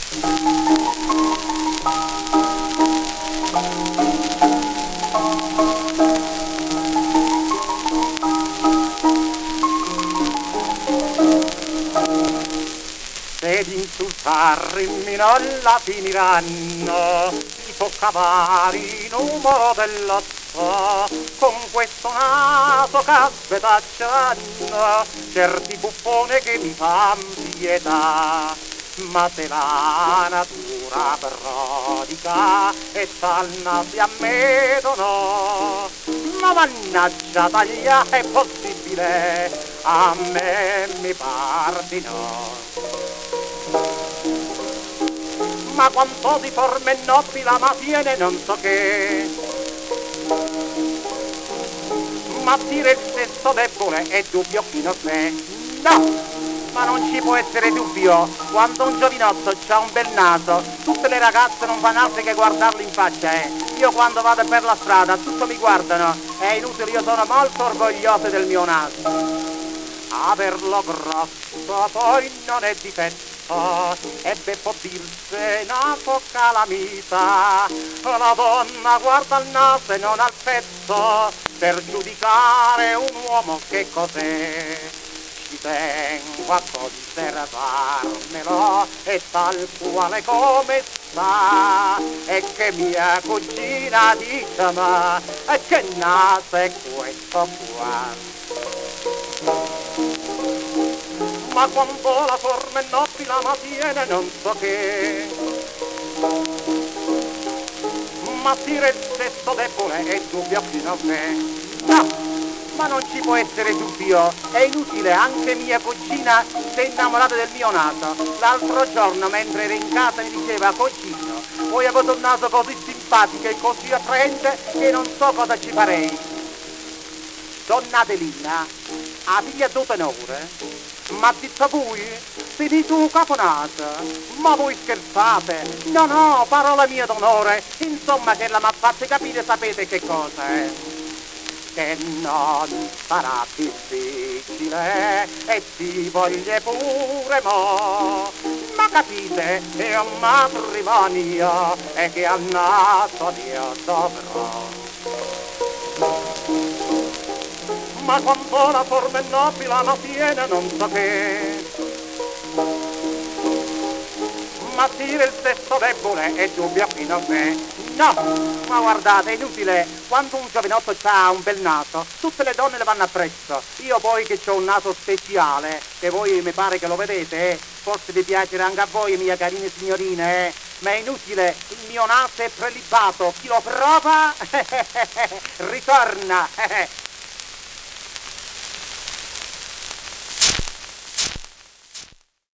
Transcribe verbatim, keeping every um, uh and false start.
Ed insultarmi non la finiranno, si può cavare il numero dell'otto, con questo naso che t'accenno, certi buffone che mi fan pietà. Ma se la natura prodiga e talna si ammettono, ma mannaggia taglia è possibile, a me mi par di no. Ma quanto di forma e nobile ma tiene non so che, ma dire il sesso debole è dubbio chi non sé. No, ma non ci può essere dubbio, quando un giovinotto c'ha un bel naso, tutte le ragazze non fanno altro che guardarlo in faccia, eh. Io quando vado per la strada tutto mi guardano, è inutile, io sono molto orgoglioso del mio naso. Averlo grosso poi non è difetto, ebbe può dirsi naso calamita, la donna guarda il naso e non al petto, per giudicare un uomo che cos'è. Ci tengo a conservarmelo e tal quale come sta, e che mia cugina dice ma e che naso è questo qua. Ma quando la forma è nobile ma tiene non so che, ma dire il sesso debole è dubbio chi non è. No, ma non ci può essere dubbio, è inutile, anche mia cugina si è innamorata del mio naso. L'altro giorno mentre era in casa mi diceva: cugino, voi avete un naso così simpatico e così attraente che non so cosa ci farei. Donna Adelina, la figlia tua tenore, ma dite voi, si dice un caponato, ma voi scherzate? No, no, parola mia d'onore, insomma che la m'ha fatto capire, sapete che cosa è? Che non sarà difficile e ti voglio pure mo', ma capite, è un matrimonio e che al naso io dovrò. Ma quando la forma è nobile ma tiene non so che, ma dire il sesso debole è dubbio qui non è. No, ma guardate, è inutile, quando un giovinotto ha un bel naso, tutte le donne le vanno appresso. Io poi che ho un naso speciale, che voi mi pare che lo vedete, eh? Forse vi piacerà anche a voi, mie carine signorine, eh? Ma è inutile, il mio naso è prelibato, chi lo prova ritorna.